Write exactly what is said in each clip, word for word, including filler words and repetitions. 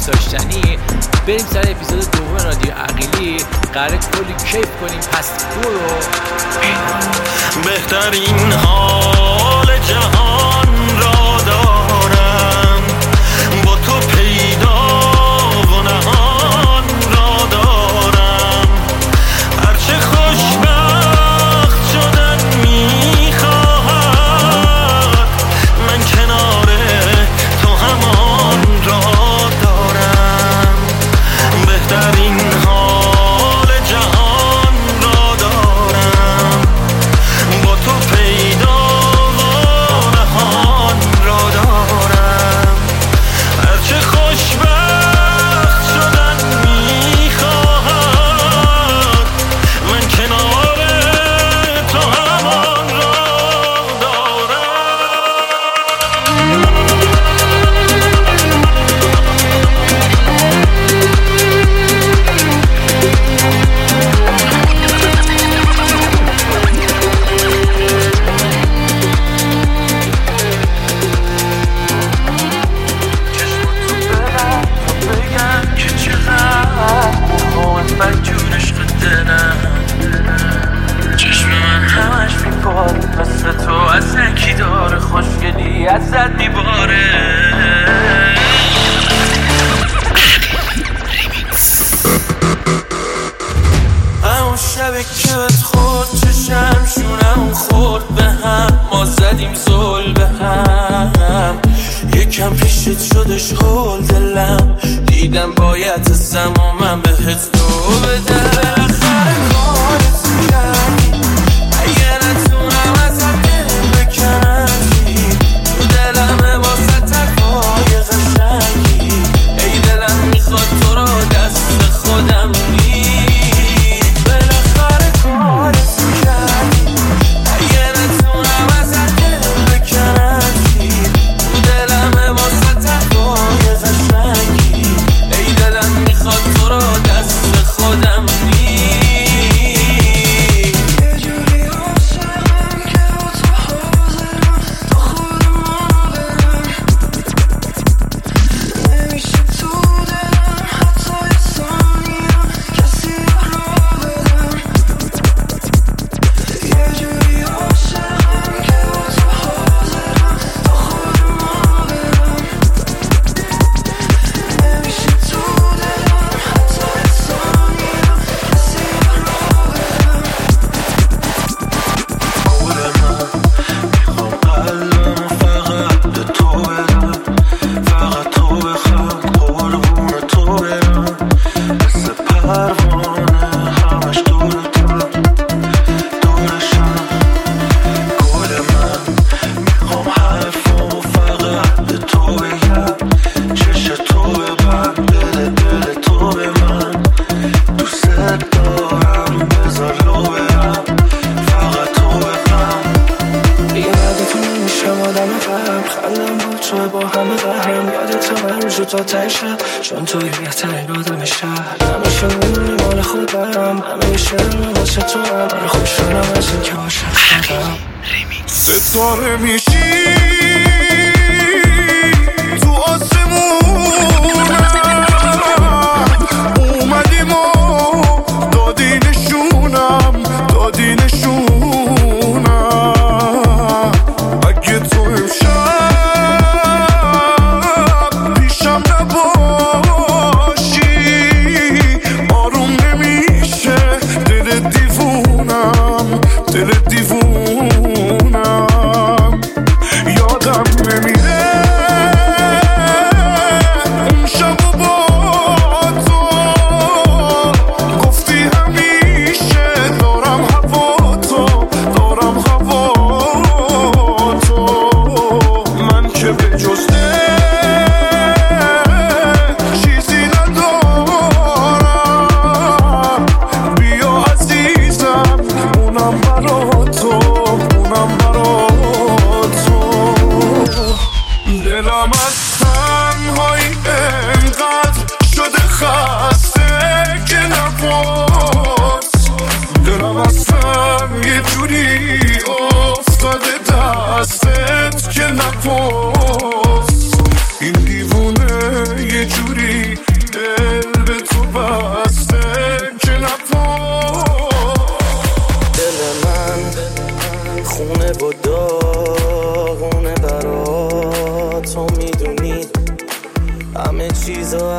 دوست داشتنی، بریم سر اپیزود دوم رادیو عقیلی. قراره کلی کیف کنیم. پس برو. بهترین حال جهان را دارم، با تو پیدا و نهان را دارم. هرچه خوشبخت شدن میخواهد، من کنار تو همان را دارم. بهترین حال جهان را دارم، با تو پیدا و نهان را دارم. هرچه خوشبخت شدن میخواهد، من کنار تو همان را خوشگلی ازت میباره. همون شبه که بهت خورد چشم شونم خورد به هم، ما زدیم زل به هم. یکم پیشت شدش هول دلم، دیدم باید ازم و من بهت دو بدم. بالاخره کارت کردی، اگه نتونم ازت دل بکنم دلمه واسه تقای قشنگی. ای دلم میخواد تو رو دست خودم میری. بالاخره کارت کردی، اگه نتونم ازت دل بکنم دلمه واسه تقای قشنگی. ای دلم میخواد تو رو دست خودم میری. چون توی بهترین آدم شهر، همیشه میمونی مال خودم، همیشه واسه تو هم. من خوشحالم از این که عاشق شدم. ستاره میشی تو آسمونم، اومدیم و دادی نشونم، دادی نشونم. اگه تو امشب دل دیوونم، یادم نمیره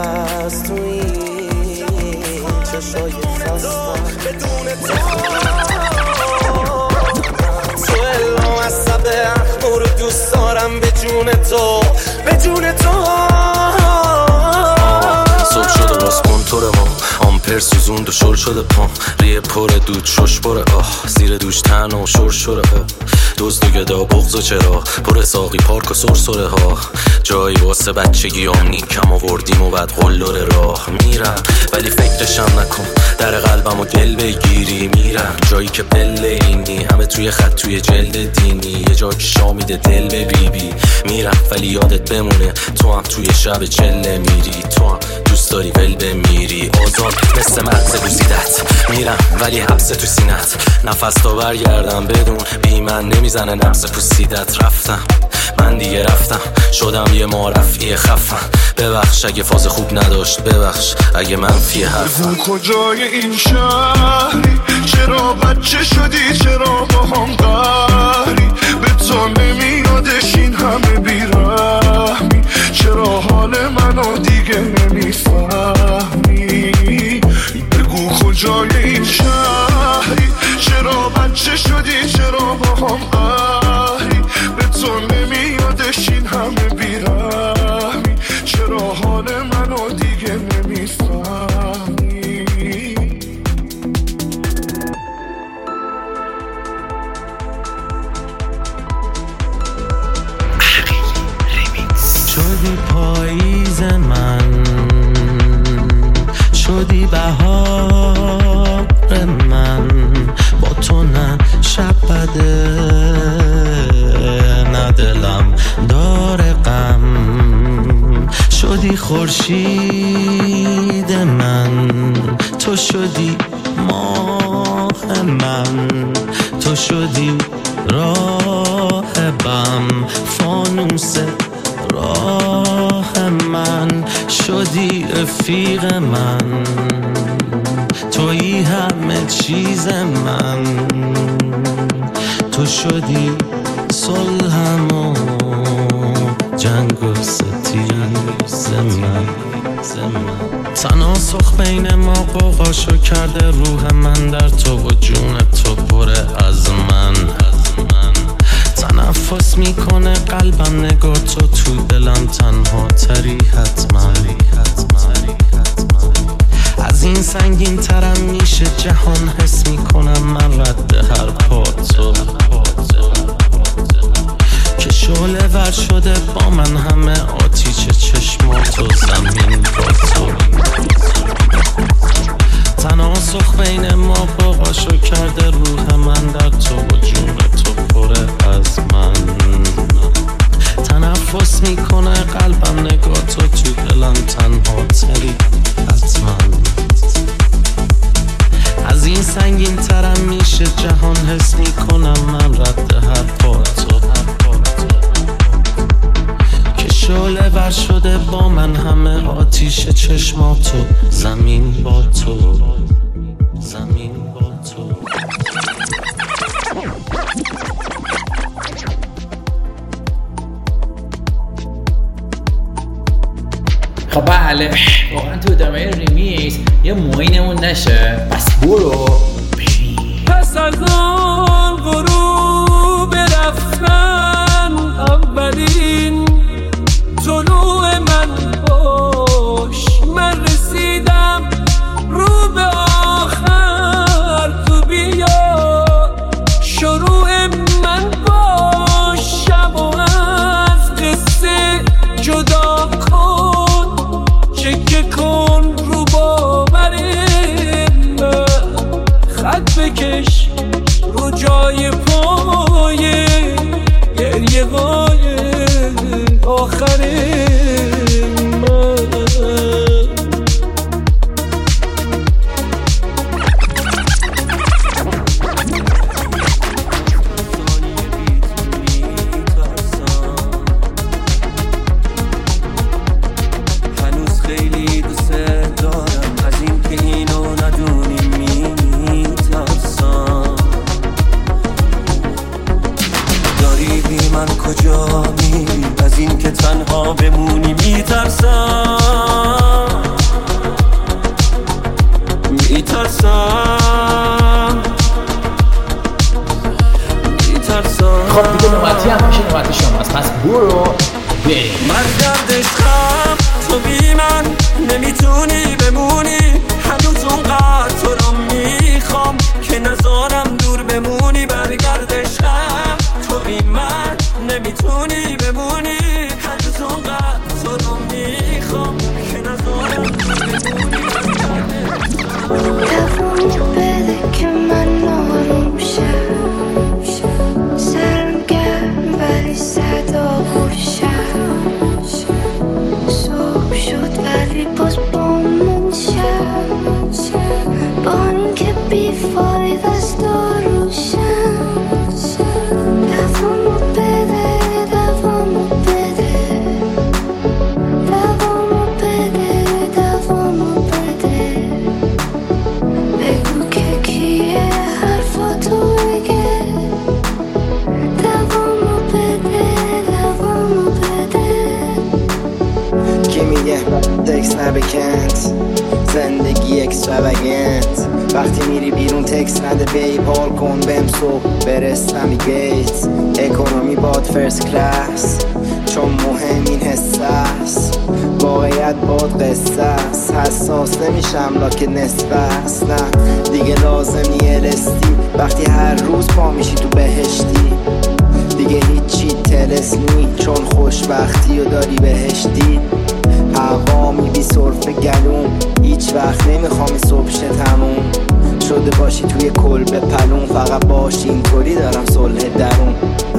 از تو این چشای خستم بدون تو تو الان عصب اخمو رو دوست دارم به جون تو به جون تو صبح شده باز کنتور ما آمپر سوزوند و شل شده پام ریه پر دود شش بره آه زیر دوش تن و شور شوره ها دزد و گدا بغض و چرا پر ساقی پارک و سرسره ها جایی واسه بچگی آمنی کم آوردیم و بعد قلدر راه میرم ولی فکرشم نکن در قلبم و دل بگیری میرم جایی که پله اینی همه توی خط توی جلد دینی یه جا که شامیده دل به بی بی میرم ولی یادت بمونه تو هم توی شب چله میری تو هم دوست داری ول بمیری آزاد مثل مغز گوزیدت میرم ولی حبس تو سینت نفس تا برگردم بدون بی من نمیزنه نفس پوسیدت رفتم من دیگه رفتم شدم یه معرفی خفم ببخش اگه فاز خوب نداشت ببخش اگه منفی حرفم کجای این شهری چرا بچه شدی چرا با هم قهری به تو نمیادش این همه بیرحمی چرا حال منو دیگه نمیفهمی بگو کجای این شهری چرا بچه شدی چرا با هم قهری به تو نمیادش این همه بیرحمی چرا حال منو دیگه نمیفهمی شدی پاییز من شدی بهار من با تو نه شب بده نه دلم داره غم شدی خورشید من تو شدی ماه من تو شدی راهبم فانوس راه من شدی رفیق من تویی همه چیز من تو شدی صلحم و جنگ و ستیز من تناسخ بین ما قوقاشو کرده روح من در تو و جون تو پره از من تنفس میکنه قلبم نگاه تو تو دلم تنها تری حتما از این سنگین ترم میشه جهان حس میکنم من رد هر پاتو که شعله ور شده با من همه آتیش چشماتو زمین با تو تناسخ بین ما باقاشو کرده روح من در تو و جون تو پره از من تنفس میکنه قلبم نگاه تو تو دلم تنها تری حتما از این سنگین ترم میشه جهان حس میکنم من رد هر پاتو که شعله ور شده با من همه آتیش چشماتو زمین با تو زمین با تو خب بله واقعا تو ادامه ریمیکس یه موینمون نشه پس برو بریم پس از آن غروب رفتن اولین طلوع من باش من رسیدم رو به آخر تو بیا شروع من باش شب و از قصه جدا کن چکه کن رو باور من خط بکش رو جای پای یه اکستراوگنت، زندگی اکستراوگنت. وقتی میری بیرون تکس نده پی پال کن بهم صبح برس نویگیت. اکونومی باد فرست کلاس چون مهم این حس است، واقعیت باد قصه است. حساس نمیشم لاکه نصف است، نه دیگه لازم نیه رستی. وقتی هر روز پا میشی تو بهشتی دیگه هیچی تلسمی، چون خوشبختی و داری بهشتی. هوامی بی صرف گلوم، هیچ وقت نمیخوام این صبح شه تموم شده باشی توی کلبه پلون. فقط باشی اینطوری دارم صلح درون.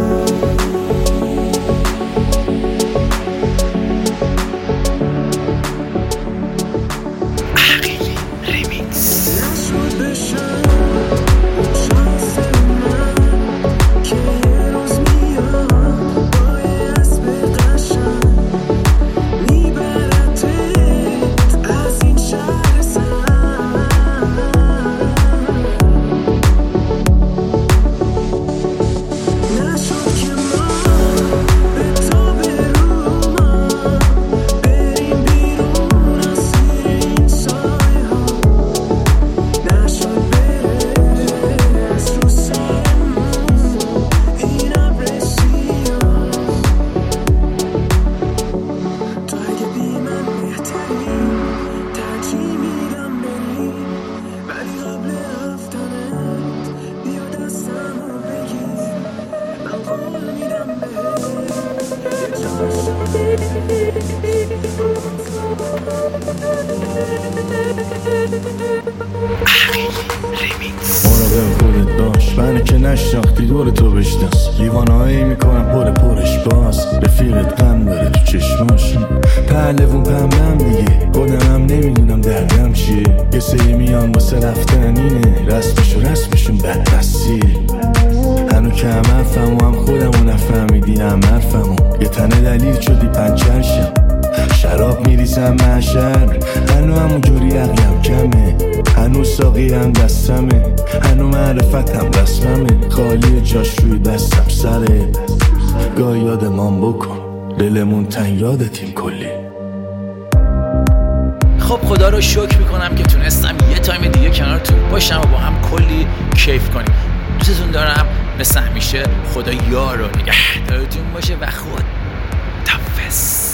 مراقب خودت باش، منو که نشناختی دور تو بشناس. لیوانهایی میکنم پر پرش باز، رفیقت غم داره تو چشماش. پهلوون پمنم دیگه، خودمم نمیدونم دردم چیه. یه سری میان واسه رفتن اینه، رسمشو رسمشون بدبسیه. هنو که هم حرفم و هم خودمو نفهمیدی هم حرفمو. یه تنه دلیل شدی پنچرشم، شراب میریزم محشر. هنو همون جوری عقلم کمه، هنو ساقی هم دستمه، هنو معرفتم رسممه. خالی جاش روی دستم سره، گاه یادمان بکن دلمون تن یادتیم کلی. خب خدا رو شکر میکنم که تونستم یه تایم دیگه کنارتون باشم و با هم کلی کیف کنیم. دوستتون دارم، مثل همیشه خدا یار و نگهدارتون باشه و خود تفس.